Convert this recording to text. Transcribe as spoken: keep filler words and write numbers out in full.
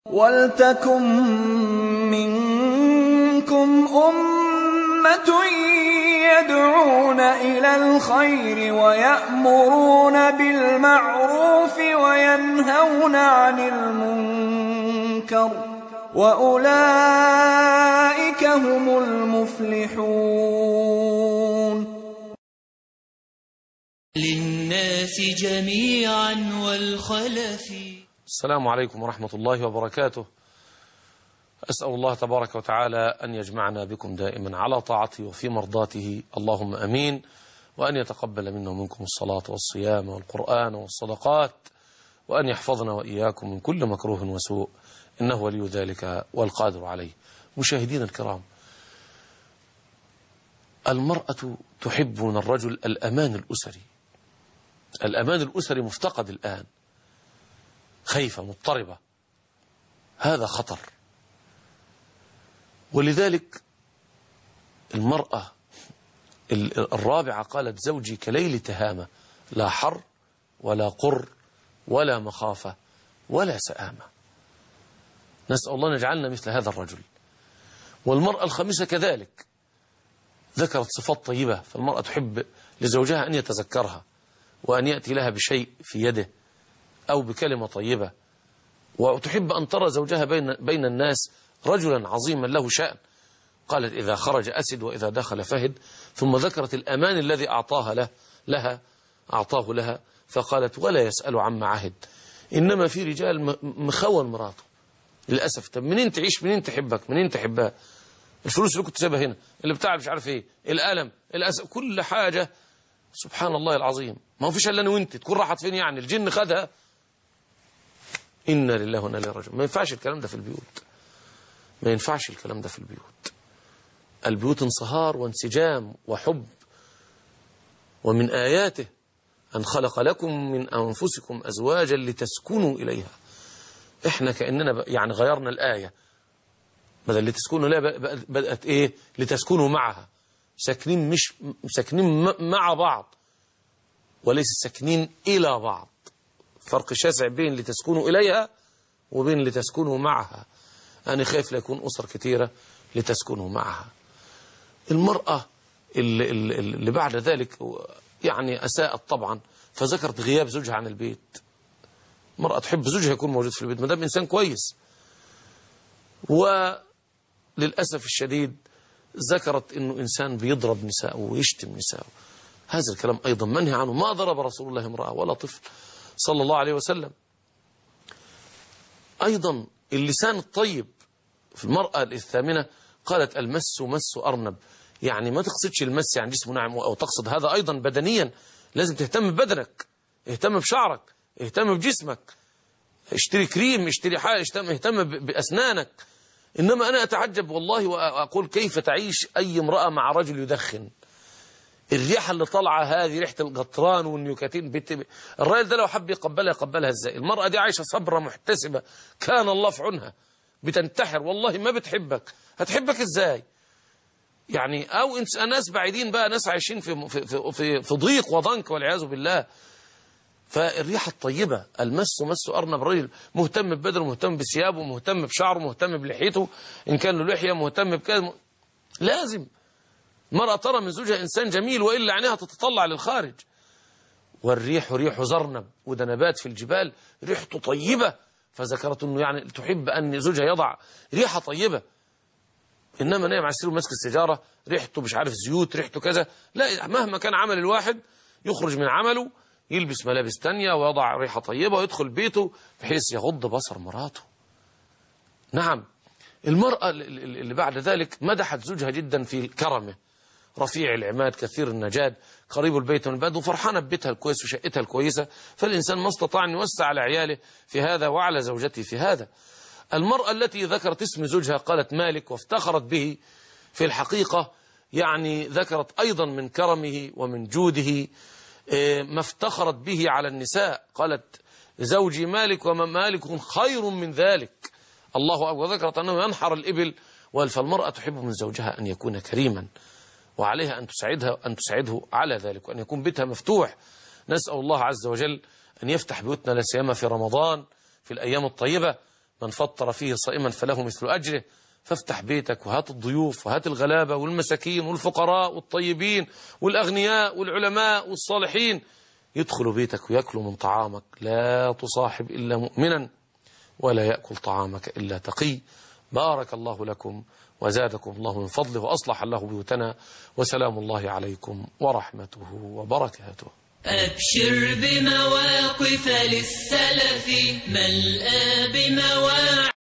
وَلْتَكُن مِّنكُمْ أُمَّةٌ يَدْعُونَ إِلَى الْخَيْرِ وَيَأْمُرُونَ بِالْمَعْرُوفِ وَيَنْهَوْنَ عَنِ الْمُنكَرِ وَأُولَئِكَ هُمُ الْمُفْلِحُونَ. للناس جميعا والخلف. السلام عليكم ورحمة الله وبركاته. أسأل الله تبارك وتعالى أن يجمعنا بكم دائما على طاعته وفي مرضاته، اللهم أمين، وأن يتقبل منا ومنكم الصلاة والصيام والقرآن والصدقات، وأن يحفظنا وإياكم من كل مكروه وسوء، إنه ولي ذلك والقادر عليه. مشاهدين الكرام، المرأة تحب من الرجل الأمان الأسري. الأمان الأسري مفتقد الآن، خايفة مضطربة، هذا خطر. ولذلك المرأة الرابعة قالت: زوجي كليل تهامة، لا حر ولا قر ولا مخافة ولا سآمة. نسأل الله نجعلنا مثل هذا الرجل. والمرأة الخامسة كذلك ذكرت صفات طيبة، فالمرأة تحب لزوجها أن يتذكرها وأن يأتي لها بشيء في يده أو بكلمة طيبة، وتحب أن ترى زوجها بين, بين الناس رجلا عظيما له شأن. قالت: إذا خرج أسد وإذا دخل فهد. ثم ذكرت الأمان الذي أعطاها له لها أعطاه لها، فقالت: ولا يسأل عما عهد. إنما في رجال مخون مراته للأسف. طب منين تعيش، منين تحبك، منين تحبها؟ الفلوس اللي كنت سيبها هنا، اللي بتاع مش عارف ايه، الألم، الأسف، كل حاجة. سبحان الله العظيم، ما هو فيش الا انا وانت، تكون راحت فين يعني؟ الجن خدها. إنا لله وإنا إليه راجعون. ما ينفعش الكلام ده في البيوت، ما ينفعش الكلام ده في البيوت. البيوت انصهار وانسجام وحب. ومن آياته أن خلق لكم من أنفسكم أزواجا لتسكنوا إليها. إحنا كأننا يعني غيرنا الآية، بدل لتسكنوا إليها بدأت إيه؟ لتسكنوا معها. ساكنين، مش ساكنين مع بعض، وليس ساكنين إلى بعض. فرق شاسع بين لتسكنوا إليها وبين لتسكنوا معها. أنا خايف ليكون أسر كثيرة لتسكنوا معها. المرأة اللي, اللي بعد ذلك يعني أساءت طبعا، فذكرت غياب زوجها عن البيت. المرأة تحب زوجها يكون موجود في البيت ما دام إنسان كويس. وللأسف الشديد ذكرت إنه إنسان بيضرب نساءه ويشتم نساءه. هذا الكلام أيضا منهي عنه. ما ضرب رسول الله امرأة ولا طفل صلى الله عليه وسلم. أيضا اللسان الطيب في المرأة الثامنة قالت: المس مس أرنب. يعني ما تقصدش المس يعني جسمه ناعم، أو تقصد هذا أيضا بدنيا. لازم تهتم ببدنك، اهتم بشعرك، اهتم بجسمك، اشتري كريم، اشتري حاجة، اهتم, اهتم بأسنانك. إنما أنا أتعجب والله وأقول: كيف تعيش أي امرأة مع رجل يدخن؟ الريحة اللي طالعة هذه ريحة القطران والنيوكاتين. بت... الراجل ده لو حب يقبلها يقبلها ازاي؟ المرأة دي عايشة صبرة محتسبة، كان الله في عونها، بتنتحر والله ما بتحبك. هتحبك ازاي يعني؟ او ناس بعيدين بقى، ناس عايشين في في في, في ضيق وضنك والعياذ بالله. فالريحة الطيبة، المس مس أرنب. رجل مهتم ببدنه، مهتم بثيابه، مهتم بشعره، مهتم بلحيته، إن كان له لحية مهتم بكذا. لازم المرأة ترى من زوجها إنسان جميل، وإلا عينها تتطلع للخارج. والريح ريح زرنب، وده نبات في الجبال ريحته طيبة، فذكرت أنه يعني تحب أن زوجها يضع ريحة طيبة. إنما نايم على السرير وماسك السيجارة، ريحته مش عارف زيوت، ريحته كذا. لا، مهما كان عمل الواحد يخرج من عمله يلبس ملابس تانية ويضع ريحة طيبة ويدخل بيته بحيث يغض بصر مراته. نعم. المرأة اللي بعد ذلك مدحت زوجها جدا في كرمه، رفيع العماد، كثير النجاد، قريب البيت من البلد، وفرحانة ببيتها الكويس وشقتها الكويسة. فالإنسان ما استطاع أن يوسع على عياله في هذا وعلى زوجته في هذا. المرأة التي ذكرت اسم زوجها قالت مالك، وافتخرت به في الحقيقة. يعني ذكرت أيضا من كرمه ومن جوده ما افتخرت به على النساء. قالت: زوجي مالك وما مالك خير من ذلك. الله أكبر. وذكرت أنه ينحر الإبل. فالمرأة تحب من زوجها أن يكون كريما، وعليها أن تساعدها أن تساعده على ذلك، وأن يكون بيتها مفتوح. نسأل الله عز وجل أن يفتح بيوتنا لا سيما في رمضان في الأيام الطيبة. من فطر فيه صائما فله مثل أجره. فافتح بيتك وهات الضيوف وهات الغلابة والمساكين والفقراء والطيبين والأغنياء والعلماء والصالحين يدخلوا بيتك ويأكلوا من طعامك. لا تصاحب إلا مؤمنا ولا يأكل طعامك إلا تقي. بارك الله لكم وزادكم الله من فضله وأصلح الله بيوتنا، وسلام الله عليكم ورحمته وبركاته. أبشر بمواقف للسلف ملأى بمواعظ